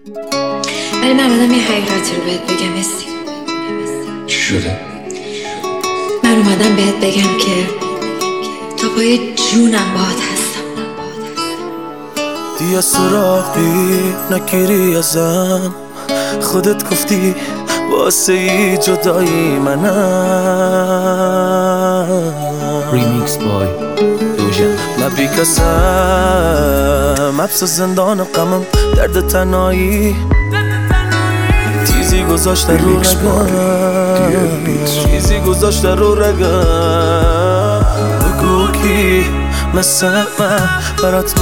ولی من اومدم یه حقیقتی رو بهت بگم. هستی چی شده؟ من اومدم بهت بگم که تا پای جونم باهات هستم. دیگه سراغی نگیری ازم، خودت گفتی واسه ای جدایی منم. ریمیکس بای دوژن. من بی کسم، حبس زندان غمم، درد تنهایی تیزی گذاشته رو رگم، چیزی گذاشته رو رگم. بگو کی مثل من برات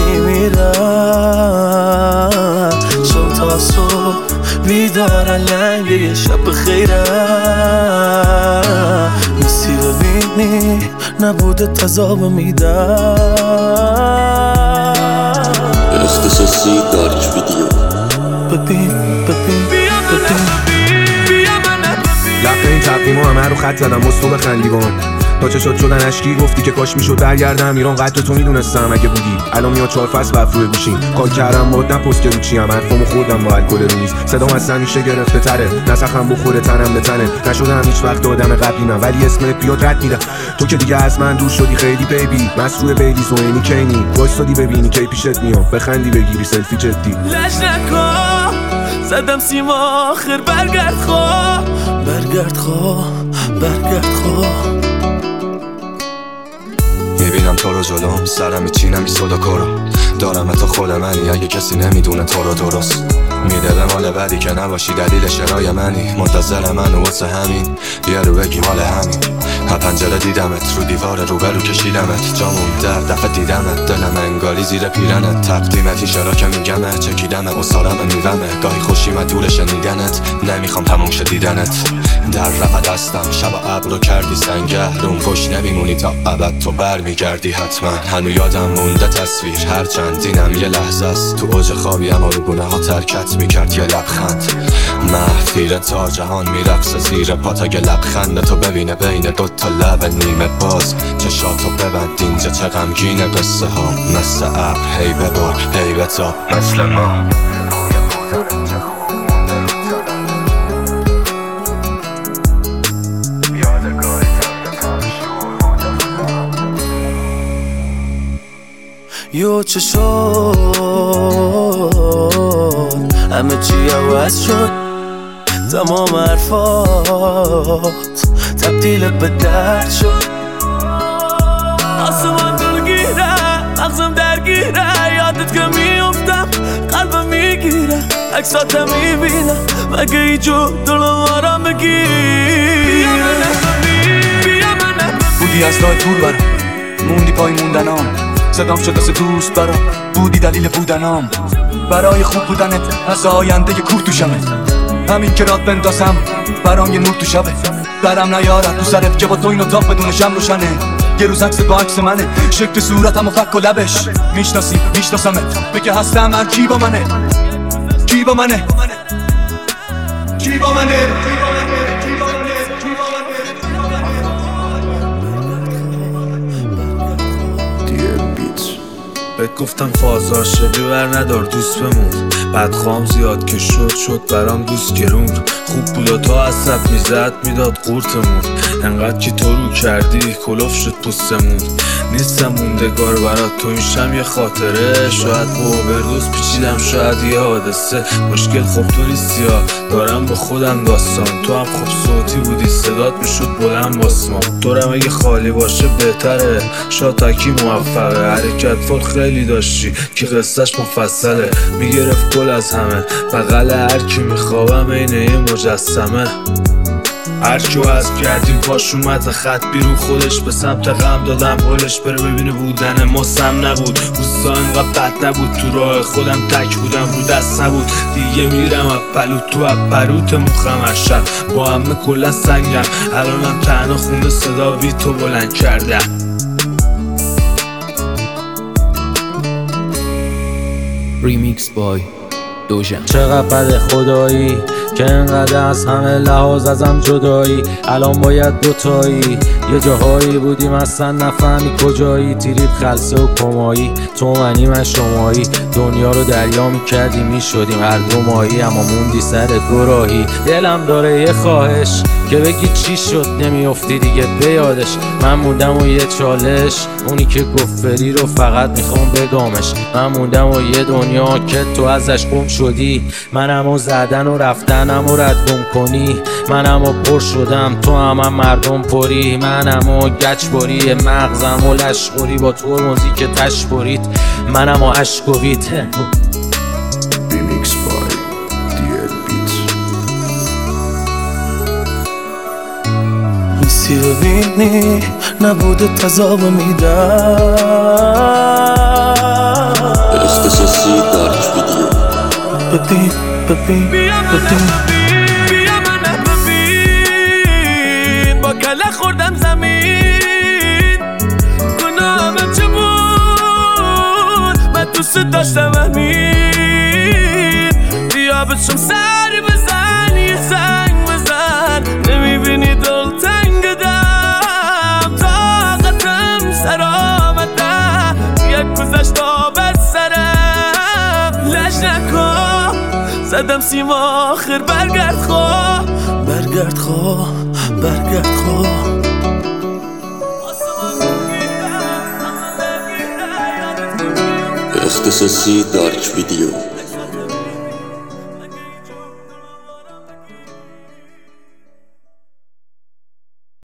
میمیرم، شب تا صبح بیدار لنگ یه شب خیرم. نیستی ببینی نبوده تذاب میدم. اختصاصی دارک ویدیو. ببین لفت این تقویمو همه رو خط زدم واسه تو بخندی بام. تا چه شدن اشکی گفتی که کاش میشد برگردم ایران. قدر تو میدونستم اگه بودی الان میاد 4 فصل بف روی گوشیم. کار کردم باد نپست که رو چیم، حرفمو خوردم با الکل رو نیست. صدام از همیشه گرفته تره، نسخم بخوره تنم به تنه. نشدم هیچ وقت آدم قبلی من، ولی اسمت بیاد رد میدم. تو که دیگه از من دور شدی خیلی بیبی، مسئول بیلی زوینی کینی. وایسادی ببینی کی پیشت میام، بخندی بگیری سلفی جدی. لش نکن زدم سیم آخر، برگرد خواه میبینم تو رو جلوم، سرم میچینم بی صدا کرو. دارم تا خود منی، اگه کسی نمیدونه تو رو درست. میده به مال بعدی که نباشی دلیل شرای منی. منتظر منو واسه همین بیا رو بگی مال همین. ها پنجره دیدمت، رو دیوار روبرو کشیدمت. جامون در دفعه دیدمت، دلم انگاری زیر پیرنت. تقدیمت ایشارا که میگمه، چکیدمه اصارم میومه. گاهی خوشی من دور شنیدنت، نمیخوام تموم شه دیدنت. در رفت دستم شب ابرو کردی سنگهرون. پشت نمیمونی تا ابد تو برمیگردی حتما. هنو یادم مونده تصویر هرچند اینم یه لحظه است. تو اوج خوابی اما رو گونه ها ترکت میکرد یه لبخند. محفیر تا جهان میرقصه زیر پات، اگه لبخند تو ببینه بین دوتا لب نیمه باز. چشاتو ببند اینجا چه غمگینه قصه ها. مثل ابر هی ببار هی بتاب مثل ما. یو چه شد همه چی عوض شد، تمام حرفات تبدیل به درد شد. آسمان درگیره، مغزم درگیره، یادت که میافتم قلبم میگیره. عکساتم میبینم مگه ایجو دلوارم بگیره. بیا منه بودی از راه دور برم، موندی پای موندنام. صدام شد دست دوست برام، بودی دلیل بودنام. برای خوب بودنت از آینده یه کوه تو شمه. همین که رات بندازم برام یه نور تو شبه. برم نیارد تو سرت که با تو این اتاق بدون شم روشنه. یه روز عکس با عکس منه، شکل صورتم و فک و لبش. میشناسمت بگه هستم من. کی با منه بهت گفتم فازار شدی ور ندار دوست بمون. بدخوام زیاد که شد برام دوست گرون. خوب بود و تا عصب میزد میداد قورتمون. انقدر که تو رو کردی کلوف شد پوستمون. نیستم موندگار برات تو میشم یه خاطره. شاید با اوبردوز پیچیدم، شاید یه حادثه. مشکل خب تو نیستی ها، دارم با خودم داستان. تو هم خوب صوتی بودی، صدات میشد بلند باسمان. دورم اگه خالی باشه بهتره، شاید تاکی موفقه. حرکت فول خیلی داشتی که قصهش مفصله. میگرفت گل از همه، بغل هر کی میخوابم اینه یه مجسمه. هرکیو از کردیم پاش اومد خط بیرون خودش. به سمت غم دادم حالش بره ببینه بودن ماسم نبود. روزا انقدر بد نبود، تو راه خودم تک بودم رو دست نبود. دیگه میرم اپلو تو اپروت مخم هر شب. با همه کلا سنگم، الانم تنها خونده صدا بی تو بلند کردم. ریمیکس بای دوژم. چقدر بده خدایی که انقدر از همه لحاظ ازم جدایی. الان باید دوتایی، یه جاهایی بودیم اصلا نفهمی کجایی. تیریب خلصه و کمایی، تو منی من شمایی. دنیا رو دریا میکردی میشدیم هر دو ماهی، اما موندی سر دو راهی. دلم داره یه خواهش که بگی چی شد نمیافتی دیگه به یادش. من موندم و یه چالش، اونی که گفت فری رو فقط میخوام بگامش. من موندم و یه دنیا که تو ازش گم شدی. منم و زدن و رفتنم و رد گم کنی. منم و پر شدم تو هم مردم پری. منم و گچ بری مغزم و لشخوری، با تو موزیک تش برید منم و عشق و بیت. ریمیکس بای دیل بیت. میسی ببینی نبوده تضاب میدم. اختصاصی دارک ویدیو. ببین بیا منه ببین، با کله خوردم زمین. گناهم چه بود من دوست داشتم همین. بیا بچم سری بزن یه زنگ بزن. نمیبینی دل تنگدم، طاقتم سر آمده. یک گذشت آب سرم لج نکن. زدم سیم آخر برگرد خواه، برگرد خواه، برگرد خواه. اختصاصی دارک ویدیو.